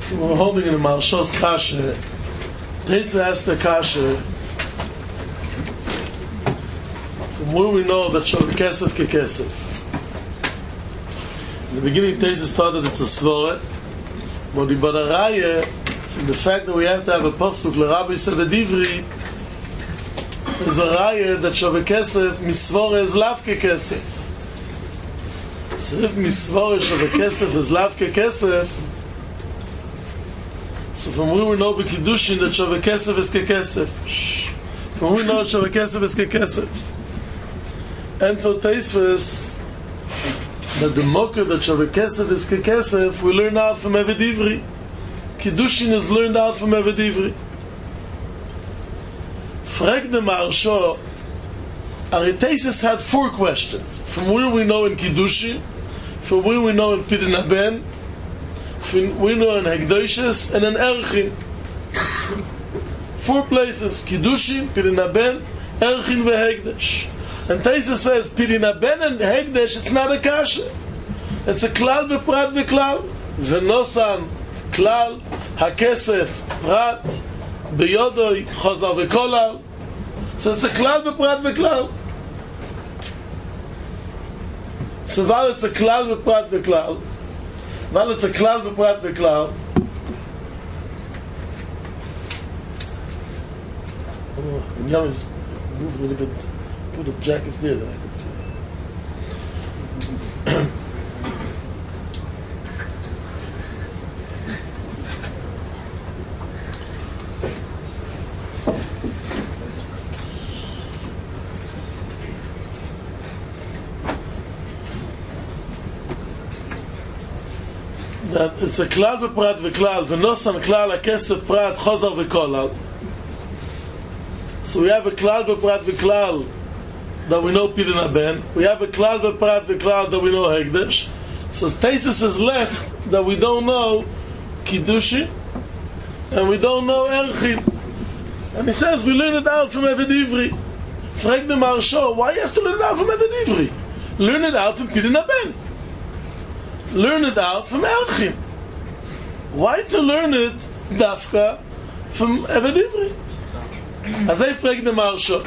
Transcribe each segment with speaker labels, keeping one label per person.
Speaker 1: So we're holding in the Marshal's Kasha. Tesa asked the Kasha, from where we know that Shav Kesef Kekesef. In the beginning, Tesa started it's a svara, but the Badaraya, from the fact that we have to have a pasuk l'Rabbi Sevedivri, is a raya that Shav Kesef misvara is lav kekesef. So if misvara Shav Kesef is lav kekesef, so from where we know b'kiddushin that Shav Kesef is kekesef. From where we know that Shav Kesef is kekesef. And for Teisves, that the mocker that Shav Kesef is kekesef, we learn out from Eved Ivri. Kiddushin is learned out from Eved Ivri. Frag the Maharsha, Aritesis had 4 questions. From where we know in Kiddushin, from where we know in Pidin Haben, from where we know in Hekdoshes, and in Erchin. 4 places, Kiddushin, Pidin Haben, Erchin, Vehekdesh. And Tesis says, Pidin Haben and Hekdesh, it's not a kasha. It's a klal v'prat v'klal. V'nosan, klal, hakesef, prat, b'yodoi, chazar v'kolal. So it's a klal v'prat v'klal. So while it's a klal v'prat v'klal, while it's a klal v'prat v'klal, and Yom move a little bit, put the jackets there that I can see. That it's a klal v'prat v'klal v'nosan klal hakesef prat chazar v'kolal. So we have a klal v'prat v'klal that we know Pidin Haben. We have a klal v'prat v'klal that we know Hekdesh. So Tesis is left that we don't know Kiddushin and we don't know Erchin. And he says we learn it out from Eved Ivri. Frag the Maharsha, why you have to learn it out from Eved Ivri? Learn it out from Pidin Haben. Learn it out from Erchin. Why to learn it dafka from Eved Ivri? As I frag the Maharsha,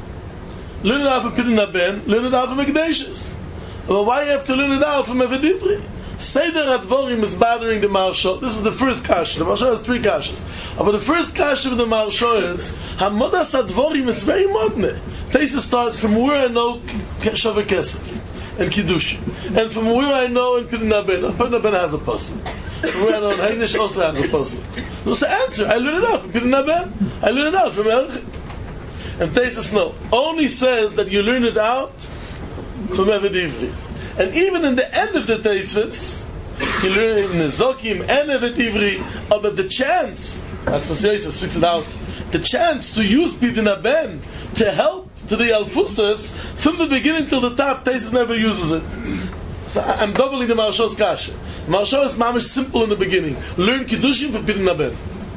Speaker 1: learn it out from Pidin Haben, learn it out from Hekdoshes. But why you have to learn it out from Eved Ivri? Seder Advorim is bothering the Maharsha. This is the first kasha. The Maharsha has 3 kashas. But the first kasha of the Maharsha is Hamodas Advorim is very modern. Teisa starts from where I know Shav Kesef and Kiddushin, and from where I know in Pidin Haben. Pidin Haben has a pasuk. From where I know in Hekdesh also has a pasuk. What's the answer? I learn it out from Pidin Haben. I learn it out from Erchin. And Tesis no, only says that you learn it out from Eved Ivri. And even in the end of the Teisves, you learn in Nezokim and Eved Ivri about the chance, that's what Yosef speaks it out, the chance to use Pidin Haben to help to the Alfusas from the beginning till the top. Tesis never uses it. So I'm doubling the Maharsha's kasha. Maharsha is mamish simple in the beginning. Learn Kiddushin from Pidin Haben.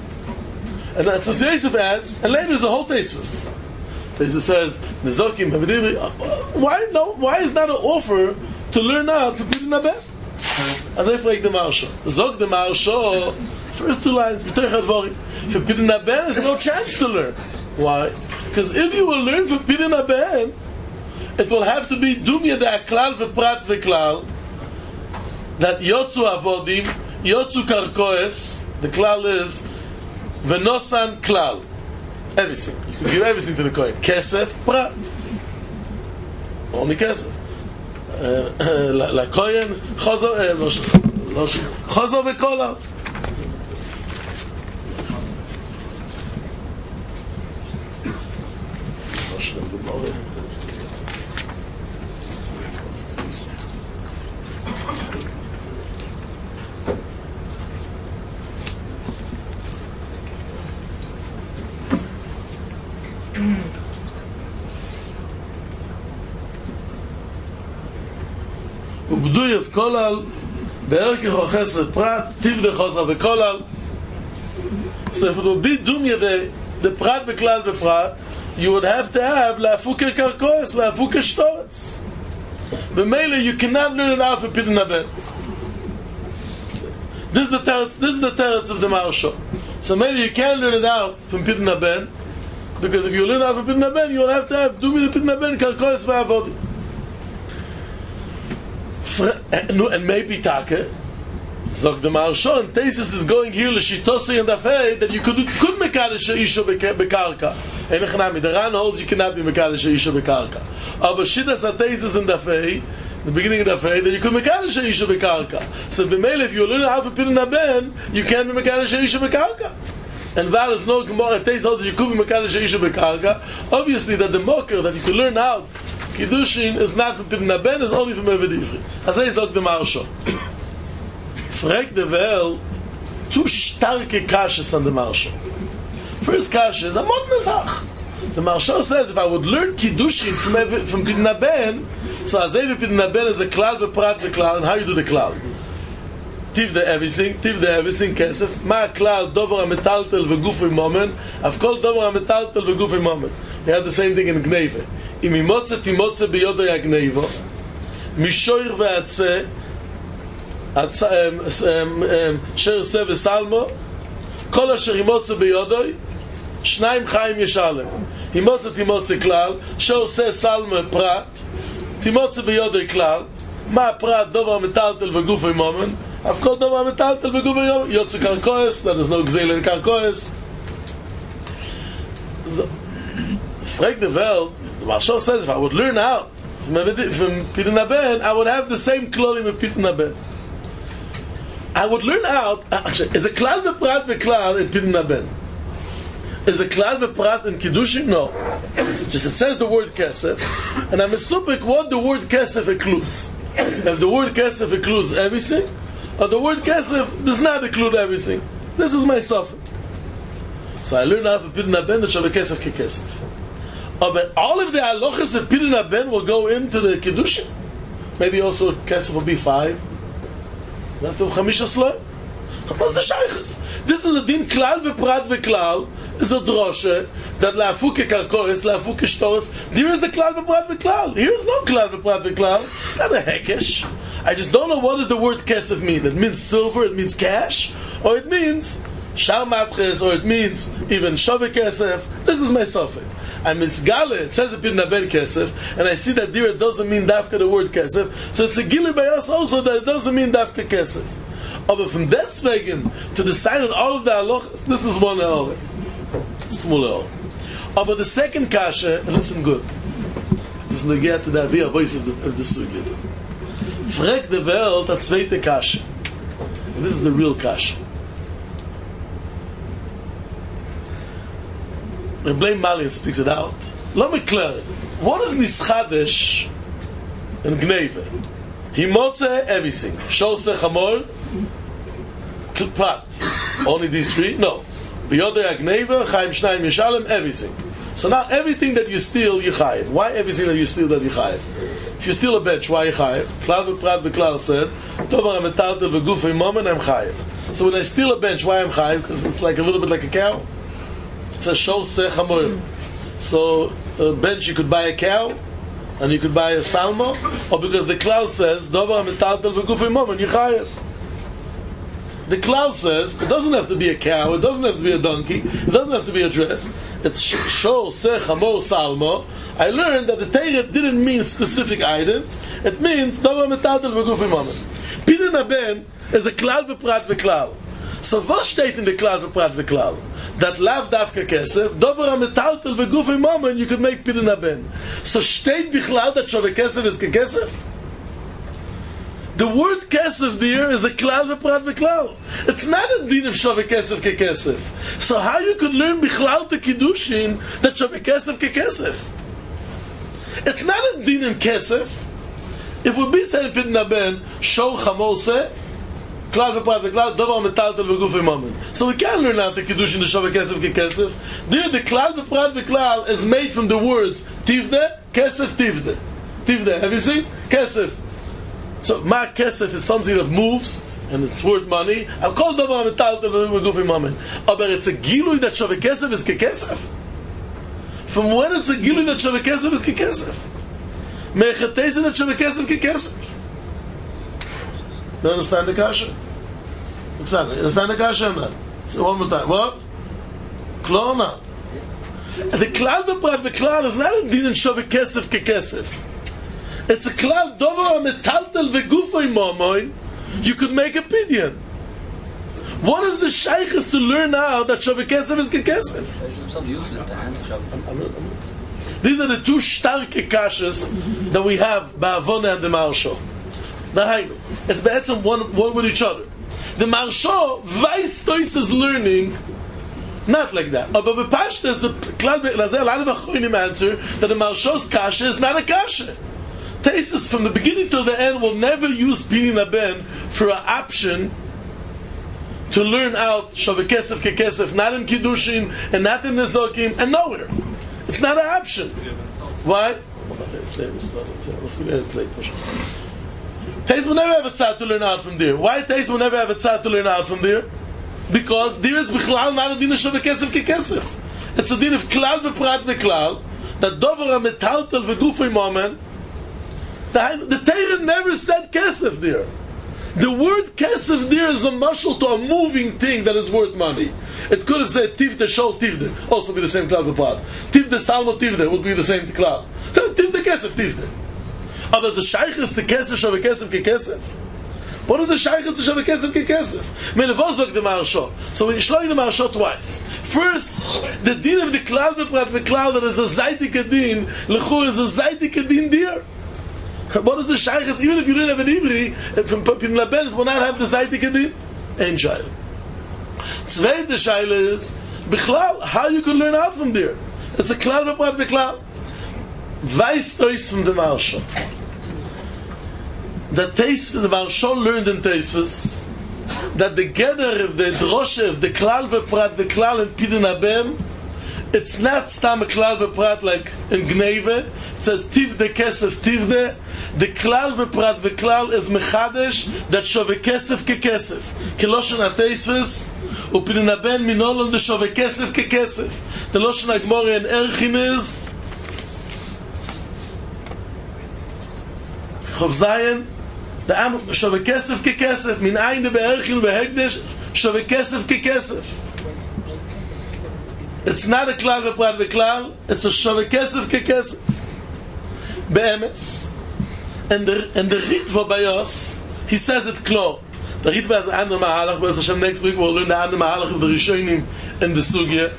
Speaker 1: And that's what Yosef adds, and later is the whole Teisves. Tesis says, Nezokim, Eved Ivri, why is that an offer to learn out to Pidin Haben? As I frag the Maharsha. Zog the Maharsha, first 2 lines, B'toich HaDvorim. For Pidin Haben, there's no chance to learn. Why? Because if you will learn from Pidin Haben, it will have to be Dumya de Aklal v'Prat v'Klal, that Yotzu Avodim, Yotzu Karkoes, the Klal is V'nosan Klal. Everything. You can give everything to the Kohen. Kesef, Prat. Only Kesef. La Kohen, Chazor v'Kolal. Ubduyev kolal be'erkich chesed prat tivde chazar v'kolal. So if it would be dumya the prat v'klal v'prat, you would have to have la'afuke karkoes, la'afuke shtoretz. B'meile you cannot learn it out for Pidin Haben. This is the teretz of the Maharsha. So maybe you can't learn it out from Pidyon Haben, because if you learn out from Pidyon Haben, you'll have to have do with the Pidyon Haben karkois v'avodim. And maybe Take, Zog the Maharsha, and Tesis is going here l'shitosei and afei that you could mekadesh isha bekarka. And the Ran holds you cannot be mekadesh isha bekarka. But Shittas HaTesis and afei, the beginning of the afei, that you could mekadesh isha bekarka. So if you learn how to Pidyon Haben, you can't be mekadesh isha bekarka. And Val is no Gemara Tesis holds that you could be mekadesh isha bekarka. Obviously, that the mocker that you could learn out Kiddushin is not from Pidyon Haben, it's only from Eved Ivri. As I said, the Maharsha. Frag the Welt, two starke kashes on the Maharsha. First kasha is a modern Zach. The Maharsha says, if I would learn Kiddushin from Pidyon Haben, so as Eved Pidyon Haben is a klal v'prat v'klal, and how you do the klal? Tiv the everything, kesef, ma klal, dover ha-metaltel v'gufay moment, av kol dover ha-metaltel v'gufay moment. You have the same thing in Gneve. אם ימוצא תימוצא ביודוי הגניבו משויר ועצה שר עשה וסלמו כל אשר ימוצא ביודוי שניים חיים ישלם ימוצא תימוצא כלל שר עשה סלמו פרט תימוצא ביודוי כלל מה הפרט דובר מטלטל וגוף ומומן אף כל דובר מטלטל וגוף ומומן יוצא קרקועס that is no גזיל in קרקועס Frag the Welt. The Maharsha says, if I would learn out from Pidyon Haben, I would have the same clothing of Pidyon Haben. I would learn out, actually, is a klal v'prat v'klal in Pidyon Haben? Is a klal v'prat in Kiddushin? No. Just it says the word kesef, and I'm assuming what the word kesef includes. If the word kesef includes everything, or the word kesef does not include everything. This is my suffix. So I learn out from Pidyon Haben that Shaveh Kesef Kekesef. But all of the halachas of Pidyon Haben will go into the Kiddushin. Maybe also Kesef will be 5. That's the Chamisha Sloi. What's the Shaykhs? This is a din klal v'prat v'klal. Is a droshe that la'afuke karkoris, la'afuke shtoris. There is a klal v'prat v'klal. Here is no klal v'prat v'klal. Not a hekesh. I just don't know what does the word Kesef mean. It means silver, it means cash, or it means Shar Matches, or it means even Shaveh Kesef. This is my suffix. I'm Mitzgale, it says in Pidyon Haben Kesef, and I see that there it doesn't mean Dafka the word Kesef, so it's a Gili by us also that it doesn't mean Dafka Kesef. But from deswegen to decide on all of the halachas, this is one hour. Small hour. But the second kasha, listen good. This is negea to the avia voice of the sugya. Frag the Welt, the zweite kasha. And this is the real kasha. Rebbe Malin speaks it out. Let me clear it. What is Nischadesh in Gneve? Himotze everything. Shose Chamor, Prat. Only these 3? No. B'yodei Gneve, Chaim Shnayim Yeshalem, everything. So now everything that you steal, you chayiv. Why everything that you steal that you chayiv? If you steal a bench, why you chayiv? Klal v'prat v'klal said, Tovar ha'metartel v'gufei momen, I'm chayiv. So when I steal a bench, why I'm chayiv? Because it's like a little bit like a cow. It's a shor sech hamoyer. So a bench you could buy a cow, and you could buy a salmo, or because the cloud says Dovar metaltel v'gufei momen yichayev. The cloud says it doesn't have to be a cow, it doesn't have to be a donkey, it doesn't have to be a dress. It's shor sech hamor salmo. I learned that the Torah didn't mean specific items. It means Dovar metaltel v'gufei momen. Pidyon Haben is a klal v'prat v'klal. So what steht in the klal v'prat v'klal? That lav dafka kesef, dover ha-metaltel v'gufei momen, you could make Pidyon Haben. So steht bichlal that Shaveh Kesef is kekesef? The word kesef there is a klal v'prat v'klal. It's not a din of Shaveh Kesef kekesef. So how you could learn bichlal to Kiddushin that Shaveh Kesef kekesef? It's not a din in kesef. If we be said in Pidyon Haben, shor chamor seh, klal v'prat v'klal, dovar metaltel v'gufei momen. So we can learn out the Kiddushin, the Shaveh Kesef kekesef. There, the klal v'prat v'klal is made from the words tivde, kesef, tivde. Tivde, have you seen? Kesef. So ma kesef is something that moves, and it's worth money. I'll call dovar metaltel v'gufei momen. But it's a gilui that Shaveh Kesef is kekesef. From when it's a gilui that Shaveh Kesef is kekesef? Mechatezin that Shaveh Kesef kekesef. Do you understand the kasha? It's not a kasha or not? So one more time. What? Klal or not? The klal b'prat v'klal is not a din in shove kesef kekesef. It's a klal dover metaltel v'gufay momoin. You could make a pidyon. What is the shaykhs to learn now that shove kesef is kekesef? These are the two starke kashas that we have ba'avona and the marsho. It's be'etzem one with each other. The marsho, Weistois is learning not like that. But Bepashta is the Klal Be'lazer, a lot of Achronim answer that the marsho's kasha is not a kasha. Taisus from the beginning till the end will never use Pinin Aben for an option to learn out Shaveh Kesef Kekesef, not in Kiddushin and not in Nezokim and nowhere. It's not an option. Why? Taisus will never have a tzad to learn out from there. Why Taisus will never have a tzad to learn out from there? Because there is bichlal not a din of Shaveh Kesef Kekesef. It's a din of Klal v'Prat v'Klal that Dover HaMetaltel v'Gufay Momen. The Torah never said kesef there. The word kesef there is a mashal to a moving thing that is worth money. It could have said tivde shol tivde, also be the same klal v'prat. Tivde salmo tivde would be the same klal. So tivde kesef tivde. But the shaykh is the kesef shaveh kesef ke kesef. What is the shaykh is the shaveh kesef ke kesef? Menevozok the marsho. So we shloing the marsho twice. First, the din of the klal v'prat v'klal that is a zaytik din, lechur is a zaytik din there. What is the shaykhs? Even if you don't have an Ivri, from Pin Laben, it will not have the Zaytik Adin. Ein Shaila. Zweite Shaila is, Bichlal, how you can learn out from there. It's a Klal V'Prat V'Klal. Weistois from the Marsha. The Marsha learned in Teisvus that the gather of the Droshe of the Klal V'Prat V'Klal and Pidin Aben, it's not stam a klal v'prat like in Gneve. It says tivde kesef tivde. The klal v'prat v'klal is mechadesh that shove kesef kekesef. Keloshen ateisves upinin aben minolon de shove kesef kekesef. The loshen agmori and erchin is Chov Zayin. The am shove kesef kekesef min ein de beerchin behegdesh shove kesef kekesef. It's not a klal v'prat v'klal. It's a shaveh kesef kekesef. Be'emes. And the Ritva by us, he says it klar. The Ritva has an andere mahalach. But Hashem next week we'll learn the andere mahalach of the Rishonim in the Sugya.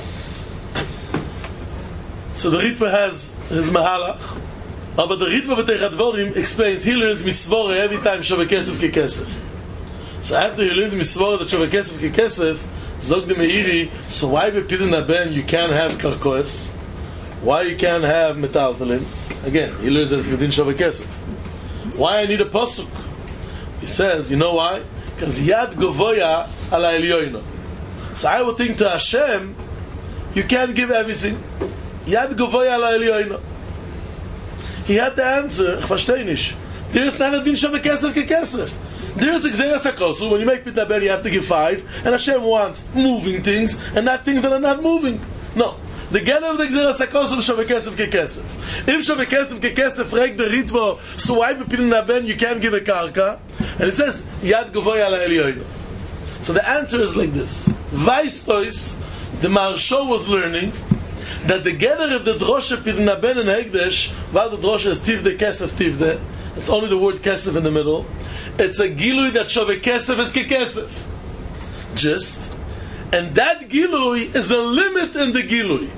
Speaker 1: So the Ritva has his mahalach. But the Ritva b'teich advorim explains he learns misvore every time shaveh kesef kekesef. So after he learns misvore that shaveh kesef kekesef, Zog the Meiri, so why be Pidin Aben you can't have Karkoes? Why you can't have Metaltalim? Again, he learns that it's within Shaveh Kesef. Why I need a Pasuk? He says, you know why? Because Yad Govoya ala Elyoino. So I would think to Hashem, you can't give everything. Yad Govoya ala Elyoino. He had to answer, ich verstehe nicht. There is not a din Shaveh Kesef ke Kesef. There is Xeras HaKosu, when you make Pitaber you have to give 5, and Hashem wants moving things, and not things that are not moving. No. The get of the Xeras HaKosu is Shaveh Kesef ke Kesef. If Shaveh Kesef ke Kesef reg the Ritvo, so why Bepidin Aben you can't give a Karka? And it says, Yad Govoy ala Elyoino. So the answer is like this. Weistois, the Marsho was learning, that the gather of the Droshe Pidin Aben and Hegdesh, while the Droshe is Tivde Kesef Tivde, it's only the word Kesef in the middle, it's a gilui that Shaveh Kesef is kekesef. Just. And that gilui is a limit in the gilui.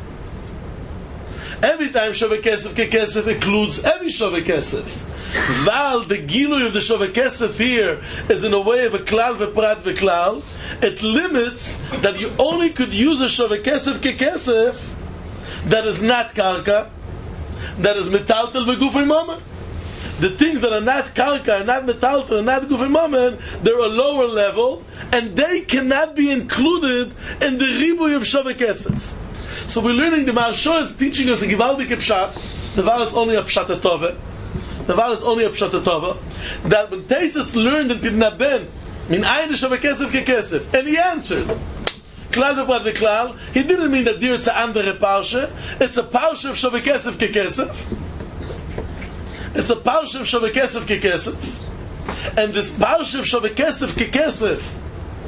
Speaker 1: Every time Shaveh Kesef kekesef includes every Shaveh Kesef. While the gilui of the Shaveh Kesef here is in a way of a klal v'prat v'klal, it limits that you only could use a Shaveh Kesef kekesef that is not karka, that is metaltel v'gufay mama. The things that are not karka, not metaltel, and not gufay mamen, they're a lower level, and they cannot be included in the ribuy of Shaveh Kesef. So we're learning, the Maharsha is teaching us a givaldik pshat. The Val is only a pshat tova. The Val is only a pshat tova. That when Taisus learned in Pidin Aben, min ayin Shaveh Kesef ke Kesef, and he answered, klal v'prat v'klal, he didn't mean that there it's a andere parsha. It's a parsha of Shaveh Kesef ke Kesef. It's a parsha of Shaveh Kesef ke Kesef. And this parsha of Shaveh Kesef ke Kesef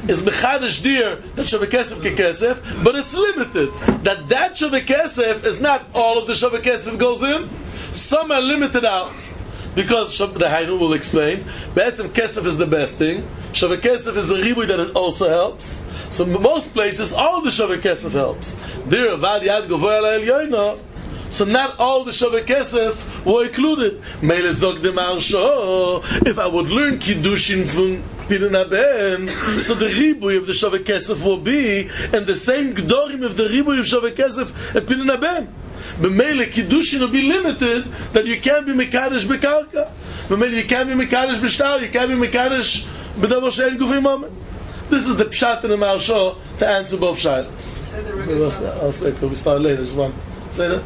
Speaker 1: is mechadish dir that Shaveh Kesef kekesef, but it's limited. That Shaveh Kesef is not all of the Shaveh Kesef goes in. Some are limited out. Because the Hainu will explain, Be'etzem Kesef is the best thing. Shaveh Kesef is a ribui that it also helps. So in most places, all the Shaveh Kesef helps. Dir Avad Yad Gavoy Ala Elyono. So not all the Shaveh Kesef were included. Meile Zog de Marsho. If I would learn Kiddushin from Pidyon Haben, so the ribui of the Shaveh Kesef will be, and the same Gdorim of the ribui of Shaveh Kesef at Pidyon Haben. B'meile Kiddushin will be limited that you can't be Mekadesh Bekarka. B'meile you can't be Mekadesh B'shtar, you can't be Mekadesh B'davar She'en Gufim Moment. This is the Pshat in the Marsho to answer both Shailas. We start later, just one. Say that?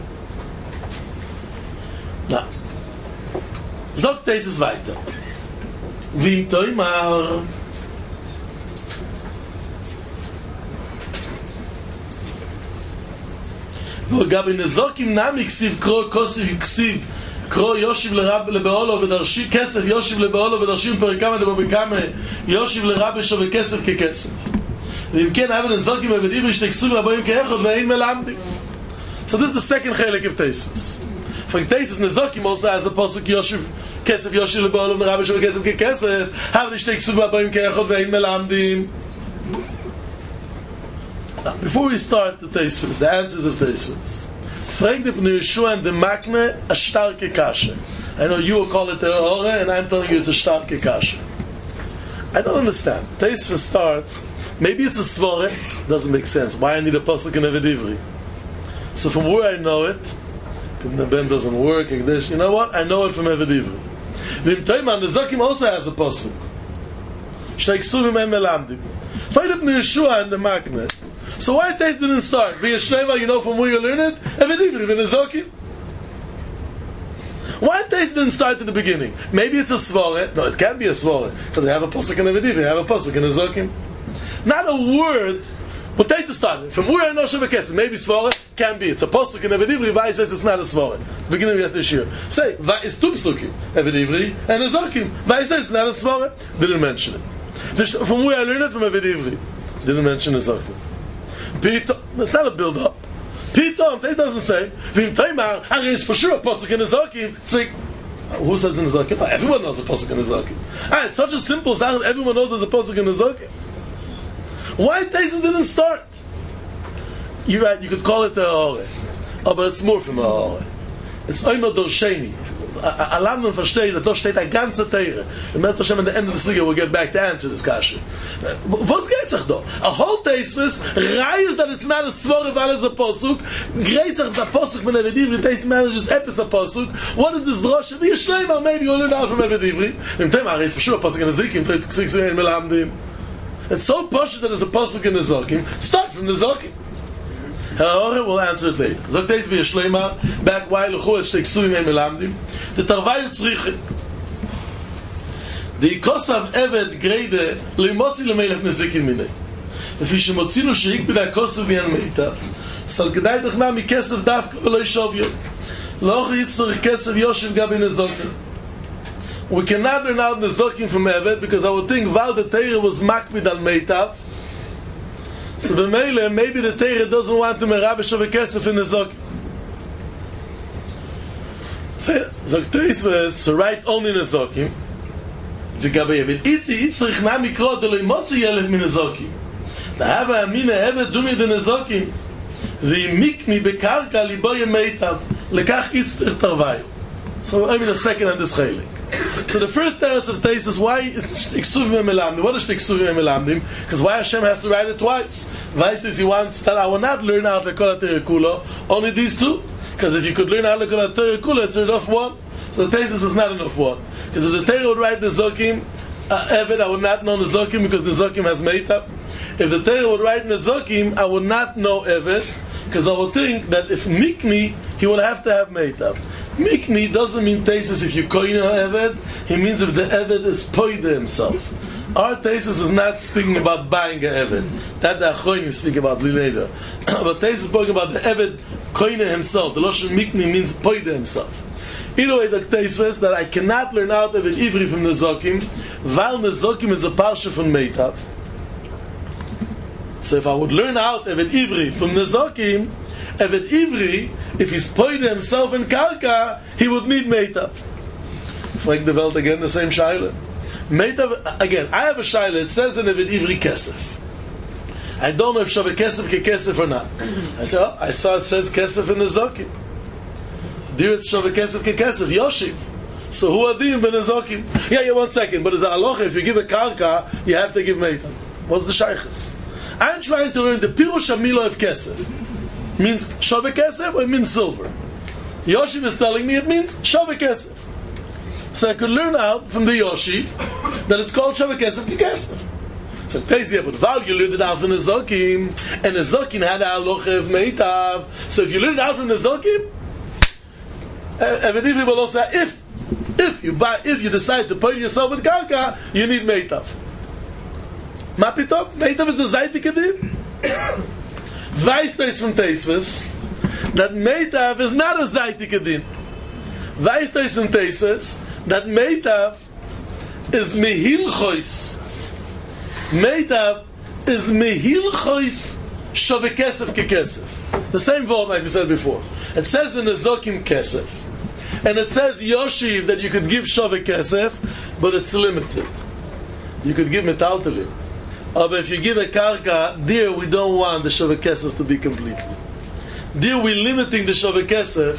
Speaker 1: Now, Zog Teis is weiter. Vim Toimar וגם בנזוקים נמי כסיב קרו כוסיב כסיב קרו יושיב לרב לבעולו ודרשי כסף יושיב לבעולו ודרשים פרקמה דבבקמה יושיב לרב שווה כסף ככסף ואם כן היה בנזוקים ובדיבר שתכסו לרבוים כאחד ואין מלמדים. So this is the second chelik of Teisvus. For Teisvus Nezokim also has a pasuk Yoshiv Kesef Yoshiv leba'olam Rabbi Shaveh Kesef kekesef Havli shteiksuf la'bayim ke'echod ve'in melamdim. Before we start the Teisvus, the answers of Teisvus, frag the Pnei Yeshua and the Makne a starke kasha. I know you will call it the Ore, and I'm telling you it's a starke kasha. I don't understand. Teisvus starts, maybe it's a svore, doesn't make sense. Why I need a pasuk in Eved Ivri? So from where I know it, the Ben doesn't work, you know what? I know it from Eved Ivri. V'im Toiman, the Zokim also has a pasuk. Shteiksuvim em melamdim. Frag the Pnei Yeshua and the Makne. So why Teis didn't start? V'yeshlema, you know from where you learn it? Eved Ivri, v'nezokim. Why Teis didn't start at the beginning? Maybe it's a svore. No, it can't be a svore. Because they have a pasuk in Eved Ivri, they have a pasuk in nezokim. Not a word, but Teis started. From where I know Shaveh Kesef, maybe svore, can be. It's a pasuk in Eved Ivri, Vai says it's not a svore. Beginning of this year. Say, Vai is two pasukim, Eved Ivri, and nezokim. Vai says it's not a svore. Didn't mention it. From where I learned it, from Eved Ivri. Didn't mention nezokim. Pito, it's not a build-up. Pito, it doesn't say. V'im Toimar, it's for sure a pasuk in Nezokim. It's like, who says in Nezokim? Oh, everyone knows a pasuk in Nezokim. It's such a simple sound. Everyone knows there's a pasuk in Nezokim. Why Tesis didn't start? You're right. You could call it a Ore, but it's more from a Ore. It's Omer Dorsheni. Alamnon versteht that dort steht a ganze Teire. The Metz Hashem at the end of the sugya will get back to answer this kasha. Was geht sich da? A whole Teisvus reizes that it's not a svore weil it's a posuk. Great sich a posuk from Eved Ivri. Teis manages epis a posuk. What is this drosha? Be a shleimer, maybe you'll learn out from Eved Ivri. Im Tema is for sure a posuk in the Zikim. It's so posh that it's a posuk in the Zokim. Start from the Zokim. Ha'ore will answer it later. Zog Teis be a shleima, back while Lechu es shteksuim em melamdim. The Tarvai Yitzriche. The Kosav Eved Greide Leimotzi Lemelech Nezikin Minei. Lefi shemotzinu sheik b'da Kosav v'yan meitav. Sal gedai techna mi kesef davka v'lo yishovyo. Loch yitzrich kesef yoshiv gabi nezokim. We cannot learn out nezokim from Eved because I would think Val the Teire was makmid al meitav. So the Mele, maybe the Teire doesn't want to merabbe Shaveh Kesef in the Zok. Zok Teisvus, so write only in the Zokim. V'gabei Eved Itzi, Yitzrich na mikro, de lo imotzi yelech min the Zokim. Da hava amina Eved dumi de Nezokim. V'imikni bekarka libo yemeitav. Lekach Yitzrich Tarvayu. So I'm in a second on this chelik. So the first answer of Teis is why is Tiksuvim Melamdim? What is Tiksuvim Melamdim? Because why Hashem has to write it twice? Why is he wants that I will not learn out Lekol HaTeireh only these two? Because if you could learn out Lekol HaTeireh it's enough one. So the Teis is not enough one. Because if the Teireh would write Nezokim, Eved, I would not know Nezokim because Nezokim has Meitav. If the Teireh would write Nezokim, I would not know Eved because I would think that if Mikni, he would have to have Meitav. Mikni doesn't mean Tesis if you koine Eved, he means if the Eved is poide himself. Our Tesis is not speaking about buying a Eved. That the Achoinim speak about later. But Tesis is speaking about the Eved koine himself. The Loshen Mikni means poide himself. Either way, the Tesis that I cannot learn out Eved Ivri from Nezokim, while Nezokim is a parsha from Meitav. So if I would learn out Evet Ivri from Nezokim, Evet Ivri, if he's pointed himself in Karka, he would need Meitav. Like the Welt again, the same Shaila. Meitav, again, I have a Shaila, it says in Evet Ivri Kesef. I don't know if Shaveh Kesef ke Kesef or not. I saw it says Kesef in Nezokim. There it's Shaveh Kesef ke Kesef, Yoshiv. So who are Dim ben Nezokim? Yeah, 1 second, but as a halacha, if you give a Karka, you have to give Meitav. What's the Shaykhs? I'm trying to learn the Pirush Hamila of Kesef. Means Shaveh Kesef or it means silver? Yoshiv is telling me it means Shaveh Kesef. So I could learn out from the Yoshiv that it's called Shaveh Kesef ke Kesef. So it says, yeah, but Val, you learned it out from Nezokim, and Nezokim had a halacha of Meitav. So if you learn it out from Nezokim, Evedivi will also say, if you decide to put yourself with Karka, you need Meitav. Ma pitom? Meitav is the Zaytik Adin. Weiss is from Teisves that Meitav is not a Zaytik Adin. Weiss is from Teisves that Meitav is Mehil Chois. Meitav is Mehil Chois Shaveh Kesef ke Kesef. The same word like we said before. It says in the Zokim Kesef. And it says Yoshiv that you could give Shaveh Kesef, but it's limited. You could give Metaltevim. But if you give a Karka, there we don't want the Shaveh Kesef to be completely. There we're limiting the Shaveh Kesef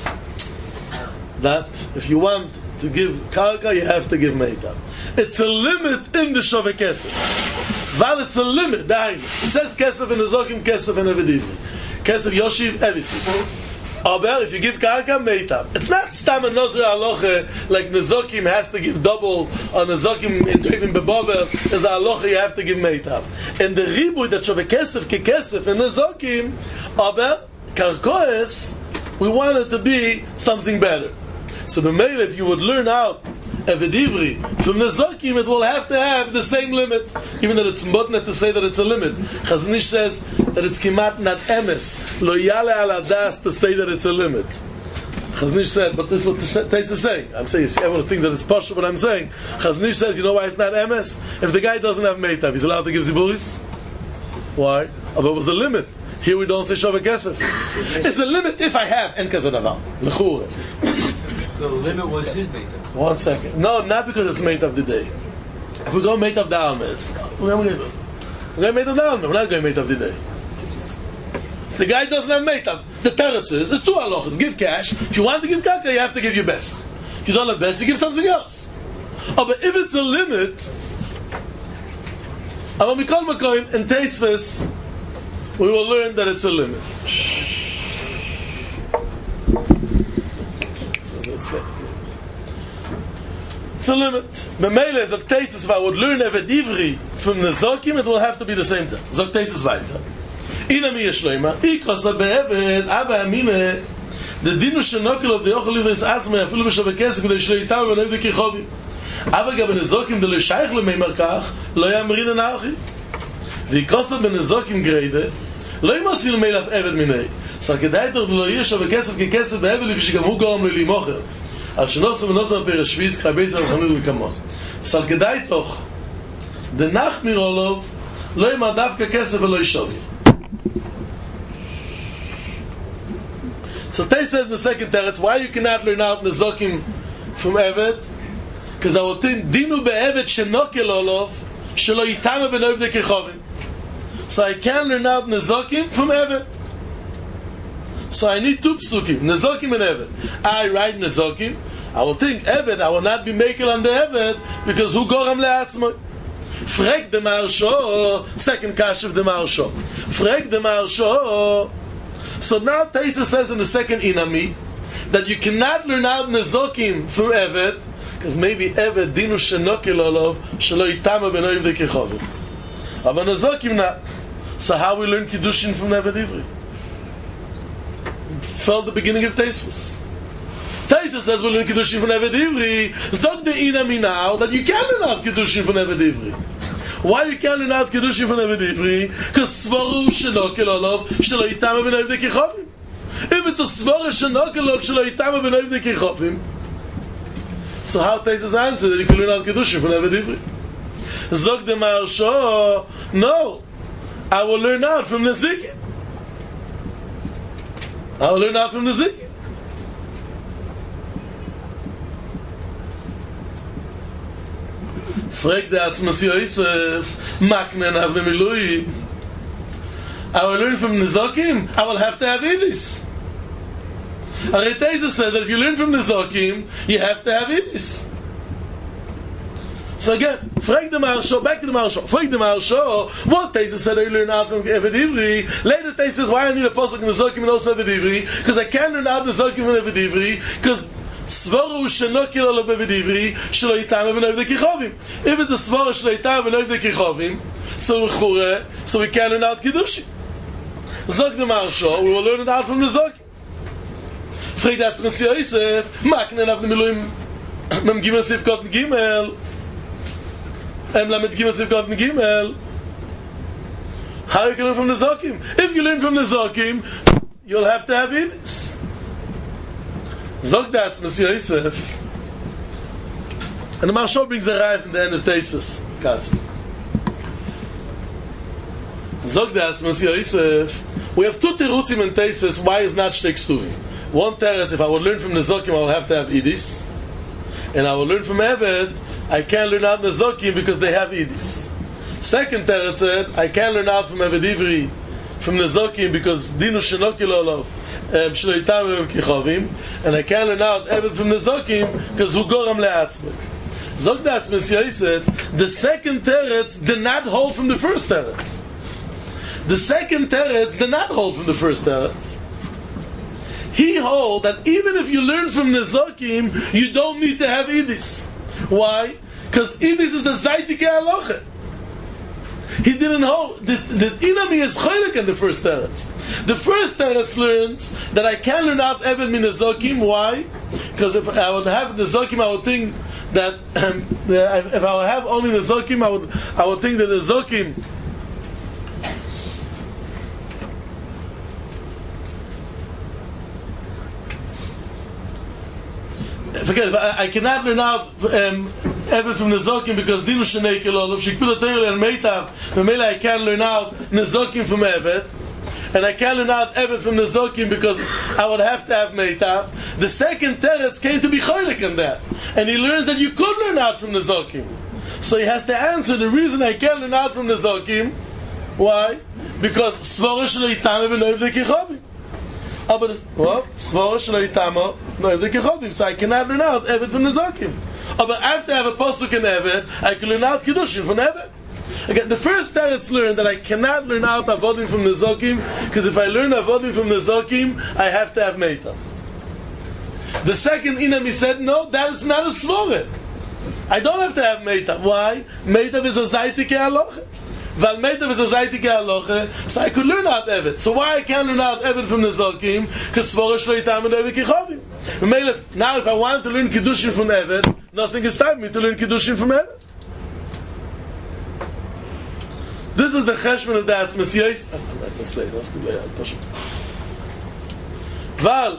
Speaker 1: that if you want to give Karka, you have to give Meitav. It's a limit in the Shaveh Kesef. While it's a limit, it says Kesef in the Zokim, Kesef in Evedivi. Kesef, Yoshiv, everything. Aber if you give Karka, Meitav. It's not Stam and Nozre Aloche, like Nezokim has to give double, or Nezokim in Devin Bebover, there's a Aloche you have to give Meitav. And the Ribu that Shaveh Kesef ke Kesef in Nezokim, aber Karkoes, we want it to be something better. So the mail, if you would learn out Evet Ivri from Nezokim, it will have to have the same limit, even though it's mutnet to say that it's a limit. Chazon Ish says that it's kimat not emes, lo yale al adas to say that it's a limit. Chazon Ish said, but this is what the Tais is saying. I'm saying, you see, everyone thinks that it's partial, but I'm saying, Chazon Ish says, you know why it's not emes? If the guy doesn't have meitav, he's allowed to give ziburis? Why? Oh, but it was the limit. Here we don't say Shaveh Kesef. It's a limit if I have en kazadavam. L'chur.
Speaker 2: The limit was his meitav.
Speaker 1: 1 second. No, not because it's made of the day. If we go made of the alma, we're going to made of the alma. We're not going made of the day. The guy doesn't have made of. The teretz is, it's 2 halachas. Give cash. If you want to give kaka, you have to give your best. If you don't have best, you give something else. Oh, but if it's a limit, and when we call Makoim in Teisves, we will learn that it's a limit. It's a limit. B'meile, Zok Teisves, if I would learn Evet Ivri from the Zokim, it will have to be the same thing. Zok Teisves weiter. Ina mi yeshleima, ikosa be'eved, Abba Amine, the dinu shenokel of the Yochel Ivris Asma, afilu b'shaveh kesef, k'day shleitam v'noiv de kichovim. Abba ga b'nezokim de l'shaych l'meimer kach, lo yamrin anarchi. V'ikosa b'nezokim greide, lo yimotzi l'meilaf eved minei. So k'day toch lo yir shaveh kesef k'kesef be'eved, לפי שגם הוא גורם לי mocher. על שנוסו ונוסו פרשוויז קרבי זל חמיר וכמות. סל כדאי תוך דנח מירולוב לא ימר דווקא כסף ולא ישווי. So Tay says in the second teretz, why you cannot learn out Nezokim from Evet? Because I will think dinu be'evet shenokel olov shelo yitame b'noiv de kechovim. So I can learn out Nezokim from Evet. So I need 2 psukim, Nezokim and Evet. I write Nezokim, I will think Evet, I will not be making on the Evet, because who goram le'atzmo? Frek de Maharsho, second kash of the Maharsho. Frek de Maharsho. So now Taisa says in the second Inami, that you cannot learn out Nezokim from Evet, because maybe Evet dinu shenokel olov, shelo yitama b'noiv de kechovim. But Nezokim not. So how we learn Kiddushin from Evet Ivri? Felt the beginning of Taisvus. Taisvus says we'll learn Kiddushin from Evet Ivri. Zog the Inami now that you can learn out Kiddushin from Evet Ivri. Why you can't learn out Kiddushin from Evet Ivri? Because Svaru Shenokel Olov Shelo Yitama B'noiv de Kechovim. If it's a Svaru Shenokel Olov Shelo Yitama B'noiv de Kechovim, so how Taisvus answer that you can learn out Kiddushin from Evet Ivri? Zog the Maharsho, no. I will learn out from Nezikin. I will learn out from Nezikin. Frag the Atzmas Yosef, Maknen Avne Milui. I will learn from Nezokim, I will have to have Idis. Areteza said that if you learn from Nezokim, you have to have Idis. So again, frag the Maharsha, back to the Maharsha. Frag the Maharsha, what Teza said I learn out from Eved Ivri. Later Teza says, why I need a posuk in Nezokim and also Eved Ivri? Because I can't learn out Nezokim from Eved Ivri, because Svaru shenokil ala beved ivri shelo yitam v'noiv dekichovim. If it's a svaru shelo yitam v'noiv dekichovim, so we can learn out Kiddushim. Zog the Maharsha, we will learn it out from the Zog. Frag the Atzmas Yosef, Maknen Avne Miluim, Mem Gimel Sivkot Gimel, Lamed Gimel Sivkot Gimel. How you can learn from the Zokim? If you learn from the Zokim, you'll have to have Idis. Zog the Atzmas Yosef, and the Maharsha brings a raya from the end of Tesis. Zog the Atzmas Yosef, we have two terutzim in Tesis, why is not Shtei Ksuvim. One teretz, if I would learn from Nezokim, I will have to have Idis. And I will learn from Eved, I can't learn out Nezokim because they have Idis. Second teretz said, I can't learn out from Eved Ivri, from Nezokim, because Dinu Shenokil Olav, Shelo Yitam V'Kichovim, and I can't learn out Eved from Nezokim, because Hu Goram Le'atzmek. Zog the Atzmas Yosef, the second teretz did not hold from the first teretz. The second teretz did not hold from the first teretz. He hold that even if you learn from Nezokim, you don't need to have Idis. Why? Because Idis is a Zaytike Aloche. He didn't hold the Inami is Choylek in the first teretz. The first teretz learns that I can learn out Eved min Nezokim. Why? Because if I would have Nezokim, I would think that if I would have only Nezokim, I would think that Nezokim forget, I cannot learn out Eved from Nezokim because Dinu Shenei Kelolav, Shikpil Teirel and Meitav, V'mela I can't learn out Nezokim from Eved, and I can't learn out Eved from Nezokim because I would have to have Meitav. The second teretz came to be Choylek in that, and he learns that you could learn out from Nezokim. So he has to answer the reason I can't learn out from Nezokim. Why? Because Svara Shelo Yitam V'noiv Dekichovim. But what? Svara Shelo Yitam V'noiv Dekichovim. So I cannot learn out Eved from Nezokim. But after I have a posuk in Eved, I can learn out Kiddushin from Eved. Again, the first teretz learned that I cannot learn out Avodim from Nezokim, because if I learn Avodim from Nezokim, I have to have Meitav. The second Inami said, no, that is not a Svoret. I don't have to have Meitav. Why? Meitav is a Zaytike Aloche. Val Meitav is a Zaytike Aloche, so I could learn out Eved. So why I can't learn out Eved from Nezokim? Because Svara Shelo Yitam V'noiv Dekichovim. Now if I want to learn Kiddushin from Eved, nothing is stopping me to learn Kiddushin from Eved. This is the cheshbon of the Atzmas Yosef. Let's be later. Val.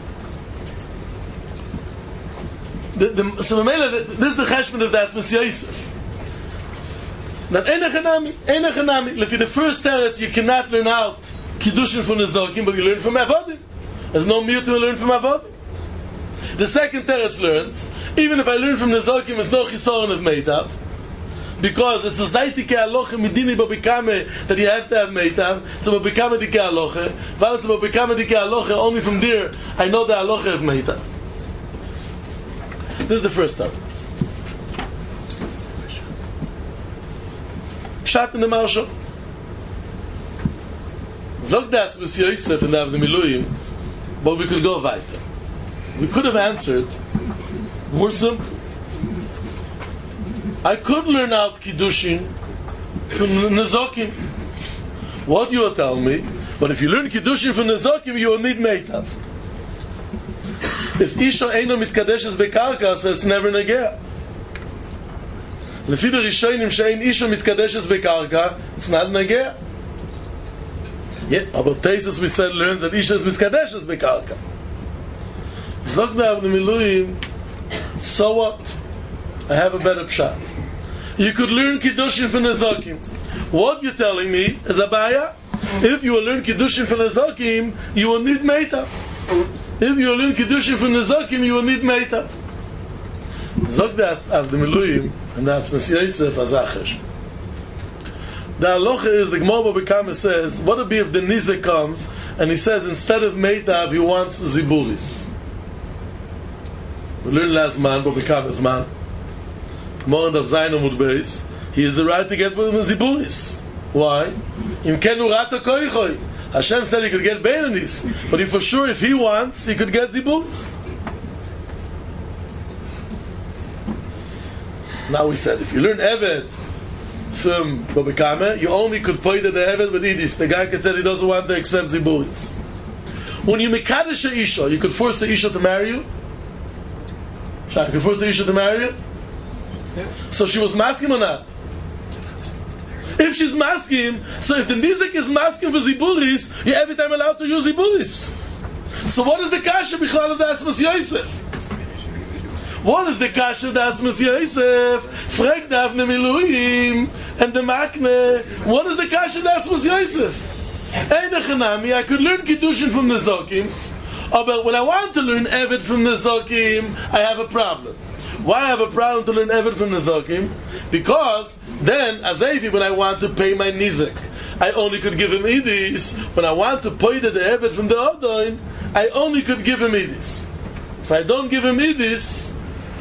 Speaker 1: So this is the cheshbon of the Atzmas Yosef. That enechanami. Lefi the first teretz you cannot learn out Kiddushin from Nezokim, but you learn from Avodim. There's no mute to learn from Avodim. The second teretz learns, even if I learn from Nezokim, there's no chisoron of Meitav. Because it's a Zaytike Aloche Midini Babikame that you have to have Meitav. It's a Babikame Dike Aloche. While it's a Babikame Dike Aloche, only from there I know the Aloche of Meitav. This is the first evidence. Pshat in the Maharsha. Zog the Atzmas Yosef and the Avnei Miluim, but we could go weiter. We could have answered more simple. I could learn out Kiddushin from Nezokim. What you are telling me? But if you learn Kiddushin from Nezokim, you will need Meitav. If Isha Eino Mitkadeshes Bekarka, so it's never Negea. Lefi the Rishonim she'ein Isha Mitkadeshes Bekarka, it's not Negea. Yeah, about Tesis we said learns that Isha is Mitkadeshes Bekarka. Zog the Avnei Miluim, so what? I have a better pshat. You could learn Kiddushin from Nezokim. What you're telling me is a baya. If you will learn Kiddushin from Nezokim, you will need Meitav. If you will learn Kiddushin from Nezokim, you will need Meitav. Zog that of the Miluim, and that's Messiah Yosef Azachesh. The halacha is, the Gemara Bava says, what would be if the Nizek comes, and he says instead of Meitav, he wants Ziburis. We learned last man, Bava Kama's man. Gemara of Zayin Amud Beis, he has the right to get with him Ziburis. Why? Hashem said he could get Beinanis, but for sure if he wants, he could get Ziburis. Now we said, if you learn Eved from Bava Kama, you only could point at the Eved with Idis. The guy could say he doesn't want to accept Ziburis. When you Mekadesh a Isha, you could force the Isha to marry you? You could force the Isha to marry you? Yes. So she was masking or not? If she's masking, so if the Nizik is masking for Ziburis, you're every time allowed to use Ziburis. So what is the kasha bichlal of the Atzmas Yosef? What is the kasha of the Atzmas Yosef? Frag Davne Miluim and the Makne. What is the kasha of the Atzmas Yosef? I could learn Kiddushin from Nezokim, but when I want to learn Eved from Nezokim, I have a problem. Why I have a problem to learn Eved from Nezokim? Because then, as Avi, when I want to pay my Nizek, I only could give him Idis. When I want to pay the Eved from the Odoin, I only could give him Idis. If I don't give him Idis,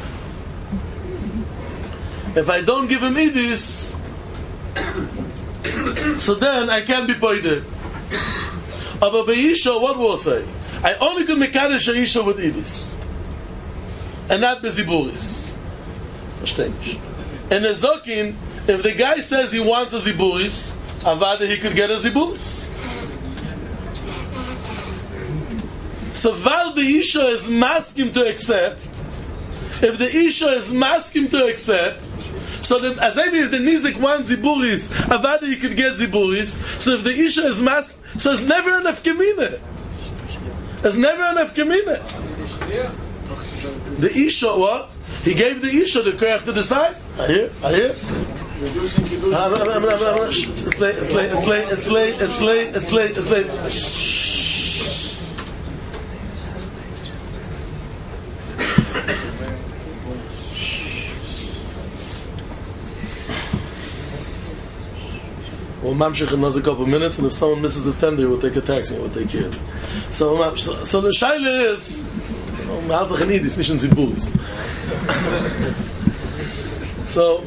Speaker 1: so then I can't be paid. Aber bei Isha, what will I say? I only could mekadesh a Isha with Idis, and not beziburis. Versteh mich. In a Zokin, if the guy says he wants a ziburis, avada he could get a ziburis. So while the Isha is masking to accept, if the Isha is masking to accept, so then as if the Nizik wants ziburis, avada he could get ziburis. So if the Isha is masking, so it's never enough kemine. It's never enough kemine. The Isha, what? He gave the Isha the correct to decide. I hear. It's late. We'll mamshich in another couple of minutes, and if someone misses the tender, we'll take a taxi and we'll take care of it. So the shaila is, so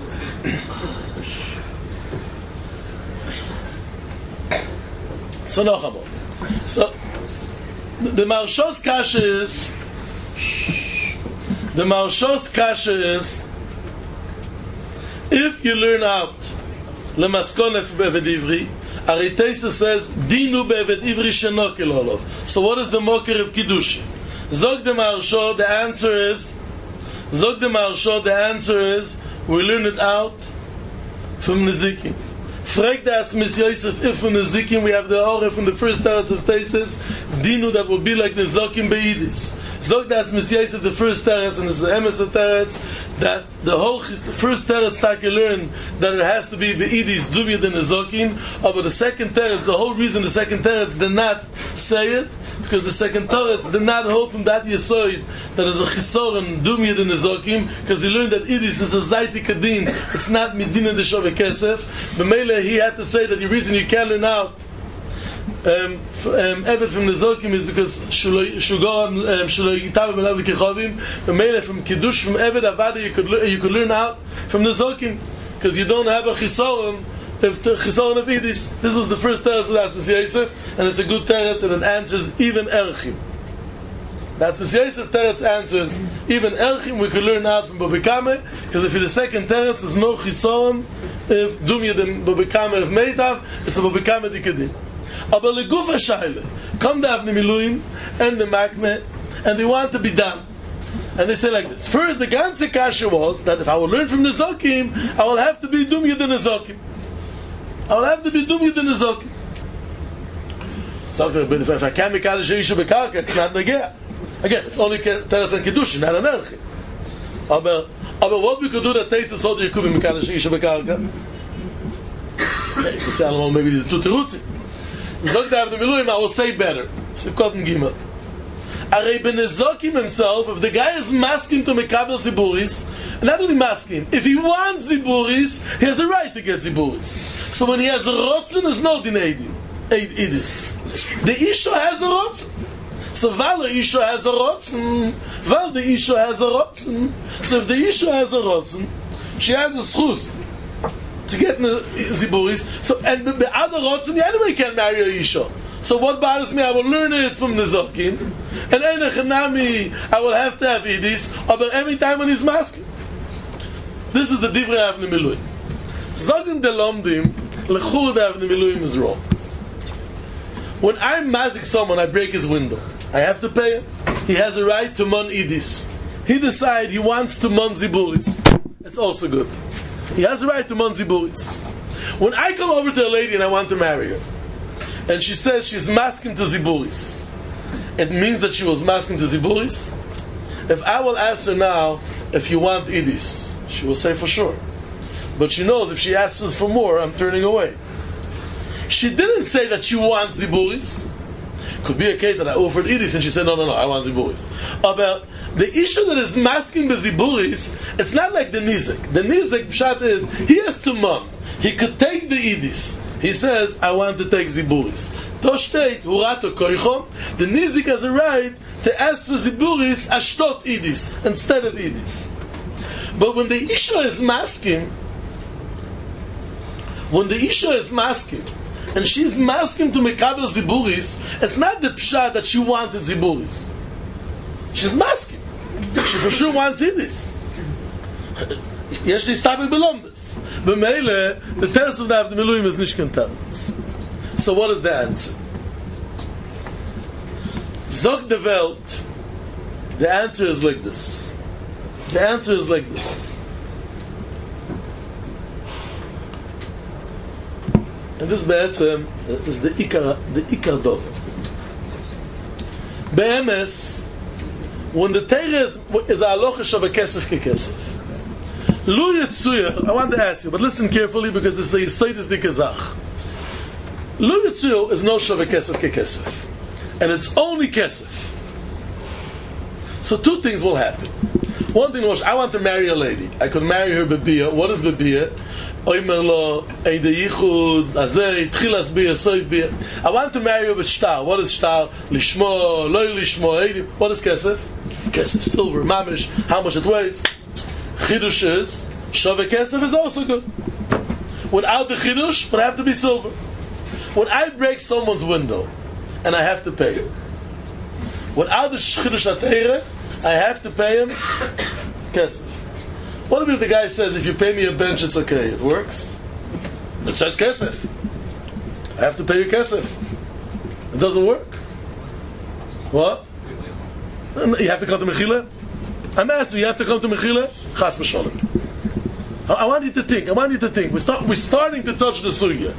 Speaker 1: noch einmal. So the Marshos kasha is, if you learn out Lemaskonef be'eved ivri, Aritesa says Dinu be'eved ivri shenokel olov. So what is the mocker of Kiddush? Zog the Maharsha, the answer is we learn it out from Nezikim. Frag that's Miss Yosef, if from Nezikim we have the Oref from the first teretz of Tesis, Dinu that will be like Nezokim be'idis. Zog that's Miss Yosef, the first teretz, and it's the Emes of teretz, that the whole first teretz that you learn that it has to be be'idis, dumya than Nezokim, but the second teretz, the whole reason the second teretz did not say it, because the second teretz did not hold from that Yesoid that is a chisoron dumya than Nezokim, because he learned that idis is a zayti kadin, it's not midina de shove kesef. B'meile he had to say that the reason you can't learn out Eved from Nezokim is because Shugon Yitav B'Lav Kechavim. B'meile from Kiddush from Eved Avada you could learn out from Nezokim, because you don't have a chisoron. If the chisoron of idis, this was the first teretz of that's Messiah Yosef, and it's a good teretz, and it answers even erchim. That's Messiah Yosef teretz answers even erchim. We could learn out from Bava Kama, because if in the second teretz there's no chisoron, if dumya dem Bava Kama of meitav, it's a Bava Kama dikadim. Aber leguf ha'shayle, come the Avnei Miluim and the Makne, and they want to be done. And they say like this. First, the ganze kasha was that if I will learn from Nezokim, I will have to be dumya the Nezokim. I'll have to be dumya the Nezokim. So if I can't make Kaddish Isha B'Karka, it's not Negea. Again, it's only Teretz and Kiddush, not an Erchi. But what we could do that taste is so that you could be Kaddish Isha B'Karka? could say, maybe the two terutzi. Zog the Miluim, I will say better. Sivkot and Gimel. Arei ben Nezokim himself, if the guy is masking to Mekabel Ziburis, not only masking, if he wants Ziburis, he has a right to get Ziburis. So when he has a rotzen, there's no dinaidim. Idis. The Isha has a rotzen. So Val the Isha has a rotzen. Val the Isha has a rotzen. So if the Isha has a rotzen, she has a schus to get in the Ziburis. So, and the other rotzen, you anyway can't marry a Isha. So what bothers me, I will learn it from Nezokim. And Einachanami, I will have to have Idis, but every time when he's masking. This is the Divrei Avnei Miluim. Zogen de Lomdim, Lechur de Avnei Miluim is wrong. When I'm mazik someone, I break his window. I have to pay him. He has a right to mon Idis. He decides he wants to mon Ziburis. It's also good. He has a right to mon Ziburis. When I come over to a lady and I want to marry her, and she says she's masking to Ziburis, it means that she was masking to Ziburis. If I will ask her now, if you want Idis, she will say for sure. But she knows if she asks us for more, I'm turning away. She didn't say that she wants Ziburis. Could be a case that I offered Idis and she said, no, I want Ziburis. About the issue that is masking the Ziburis, it's not like the Nizik. The Nizik, pshat is, he has to mon. He could take the Idis. He says, I want to take Ziburis. Toshteit, Hurato Koichom, the Nizik has a right to ask for Ziburis, Ashtot Idis, instead of Idis. But when the Isha is masking, and she's masking to Mekabel Ziburis, it's not the pshat that she wanted Ziburis. She's masking. She for sure wants Idis. Yes, she started below this. But Meile, the test of the Avnei Miluim is nicht content. So what is the answer? Zog de Welt, the answer is like this. The answer is like this. And this be'etzem is the Ikar Dov. Be'emes, when the Teire is a halacha shav kesef kekesef. Lu Yitzuya, I want to ask you, but listen carefully because this is a Yisaytis Dikazach. Lu Yitzuya is no shav kesef kekesef. And it's only kesef. So two things will happen. One thing was, I want to marry a lady. I could marry her bebia. What is bebia? Oimer lo, eide yichud, azei, tchilas bia, soif bia. I want to marry her with shtar. What is shtar? Lishmo, loy lishmo, eide. What is kesef? Kesef, silver, mamish, how much it weighs. Chidush is, shove kesef is also good. Without the chidush, but I have to be silver. When I break someone's window, and I have to pay him. Without the chidush atayre, I have to pay him kesef. What if the guy says, if you pay me a bench, it's okay? It works? It says kesef. I have to pay you kesef. It doesn't work. What? You have to come to Mechila? I'm asking you, have to come to Mechila? Chas v'sholem. I want you to think. We're starting to touch the sugya.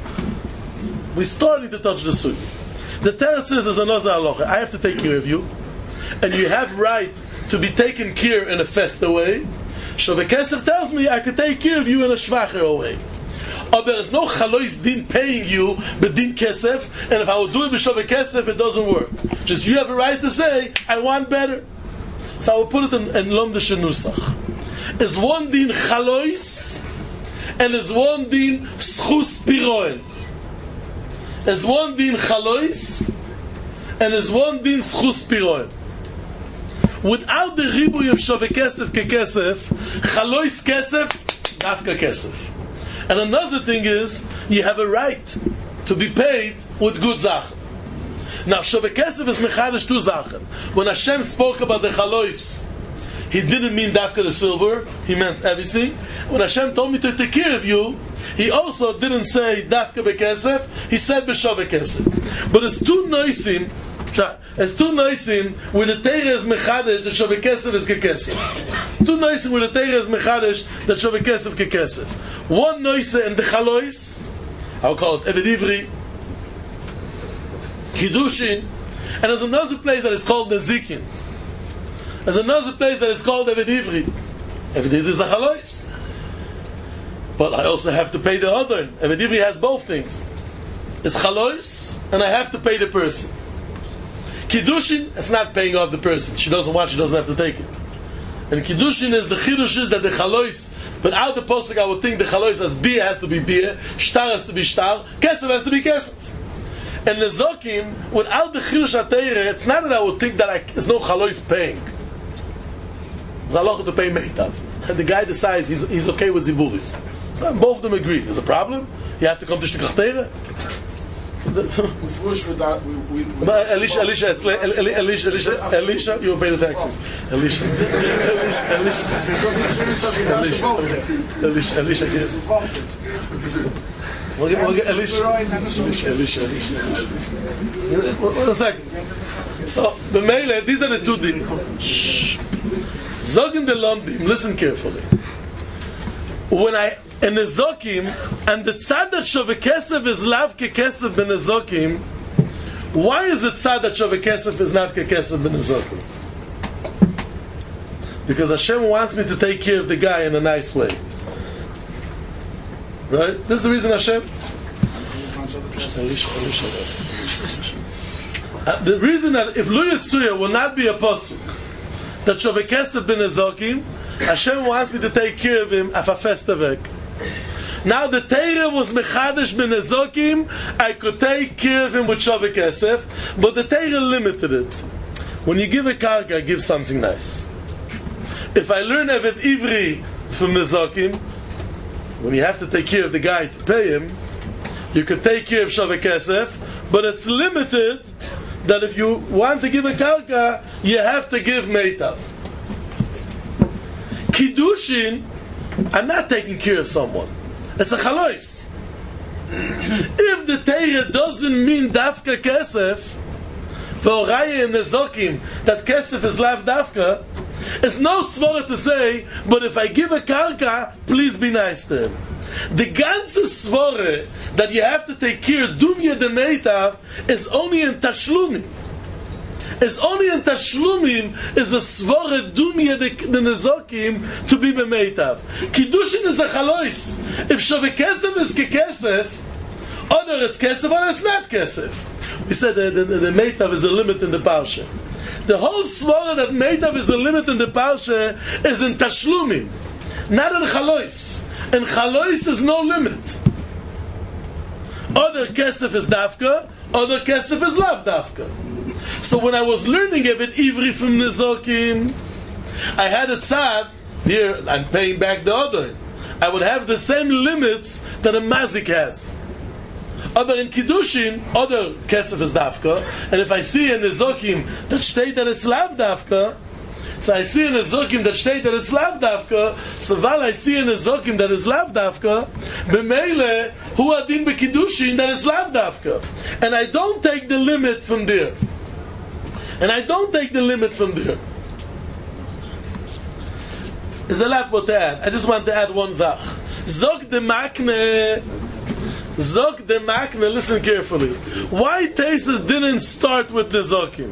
Speaker 1: The teretz says, there's another halacha. I have to take care of you. And you have right to be taken care in a festa way. Shaveh Kesef tells me I could take care of you in a shvacher way. Or there is no chalois din paying you, but din kesef, and if I would do it with Shaveh Kesef, it doesn't work. Just you have a right to say, I want better. So I will put it in Lomdish Nusach. Is one din chalois, and is one din schus piroen. Is one din chalois, and is one din schus piroen. Without the ribuy of Shaveh Kesef kekesef, chalois kesef, dafka kesef. And another thing is, you have a right to be paid with good zachen. Now, Shaveh Kesef is mechadish two zachen. When Hashem spoke about the chalois, He didn't mean dafka the silver, He meant everything. When Hashem told me to take care of you, He also didn't say dafka bekesef, He said b'Shaveh Kesef. But it's two noisim with the Teire is mechadish that Shaveh Kesef is kekesef. Two noisim with the Teire is mechadish that Shaveh Kesef kekesef. One noise in the chalois, I'll call it Eved Ivri, Kiddushin, and there's another place that is called Nezikin. There's another place that is called Eved Ivri. Eved Ivri is a chalois. but I also have to pay the other. And if he has both things, it's chalois, and I have to pay the person. Kiddushin, it's not paying off the person. She doesn't want, she doesn't have to take it. And Kiddushin is the chidush is that the chalois, but out the posuk I would think the chalois as beer has to be beer, shtar has to be shtar, kesef has to be kesef. And the zokim, without the chidush atayre, it's not that I would think that there's no chalois paying. There's a lot to pay meitav. And the guy decides he's okay with ziburis. So both of them agree. There's a problem. You have to come to shtikach teire. Elisha, you will pay the taxes. Elisha, yes. Elisha. Wait a second. So, the Mele, these are the two things. Zogim the Lomdim, listen carefully. When I in the Zokim, and the tzad that Shovekesef is lav kekesef ben Zokim, why is it tzad that Shovekesef is not kekesef ben Zokim? Because Hashem wants me to take care of the guy in a nice way. Right? This is the reason Hashem. The reason that if Lu Yitzuya will not be a pasuk, that Shovekesef ben Zokim, Hashem wants me to take care of him af a festavek. Now the Torah was mechadish ben Zokim, I could take care of him with Shovekesef, but the Torah limited it. When you give a karka, give something nice. If I learn Evet Ivri from the Zokim, when you have to take care of the guy to pay him, you could take care of Shovekesef, but it's limited that if you want to give a karka, you have to give meitav. Kiddushin, I'm not taking care of someone. It's a chalois. If the Torah doesn't mean dafka kesef, for Oraya and Nezokim, that kesef is lav dafka, it's no svara to say, but if I give a karka, please be nice to him. The ganze svara that you have to take care of dumya de meitav is only in tashlumim. Is only in tashlumim is a svara dumya de nezokim to be bemeitav. Kiddushin is a chalois. If shovekesef is kekesef, either it's kesef or it's not kesef. We said the meitav is a limit in the parsha. The whole svara that meitav is a limit in the parsha is in tashlumim, not in chalois. In chalois is no limit. Other kesef is dafka, other kesef is lav dafka. So when I was learning Evet Ivri from Nezokim, I had a tzad, here I'm paying back the other. I would have the same limits that a mazik has. Other in Kiddushin, other kesef is dafka, and if I see in Nezokim that state that it's lav dafka, so I see in Nezokim that state that it's lav dafka, so while I see in Nezokim that is lav dafka, b'meile, hu adin b'Kiddushin that is lav dafka. And I don't take the limit from there. There's a lot more to add. I just want to add one zach. Zog de makne, listen carefully. Why Tesis didn't start with the Zokim?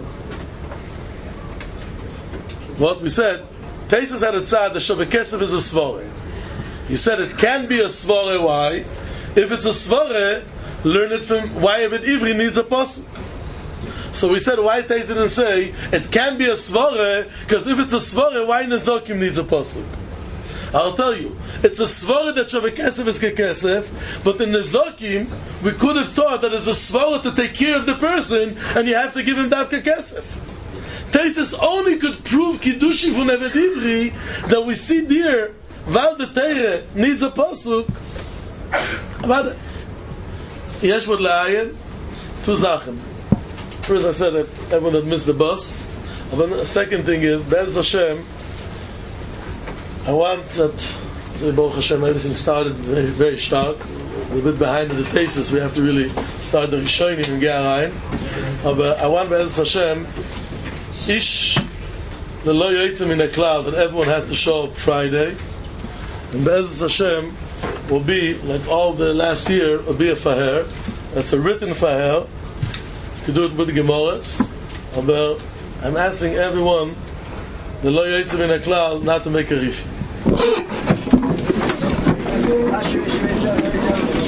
Speaker 1: What we said, Tesis had a tzad, the Shovekesef is a svore. He said it can be a svore, why? If it's a svore, learn it from why Evet Ivri needs a pasuk. So we said why Teis didn't say it can be a svore, because if it's a svore, why Nezokim needs a pasuk? I'll tell you, it's a svore that Shovekesef is kekesef, but in Nezokim we could have thought that it's a svore to take care of the person, and you have to give him dafka kesef. Teisus only could prove kiddushi from Evet Ivri that we see there, while the Torah needs a pasuk. But yesh what la'ayin, two zachen. First I said that everyone had missed the bus. And the second thing is, Be'ez Hashem, I want that, Baruch Hashem, everything started very, very stark. We're a bit behind the thesis, we have to really start the Rishonim and get rein. But I want Be'ez Hashem, Ish, the Lo Yotzim in a cloud, that everyone has to show up Friday. And Be'ez Hashem will be, like all the last year, will be a Faher. That's a written Faher. To do it with the Gemaras, but I'm asking everyone, the Lo Yotzim in a Klal, not to make a rify.
Speaker 3: אשר יש בסדר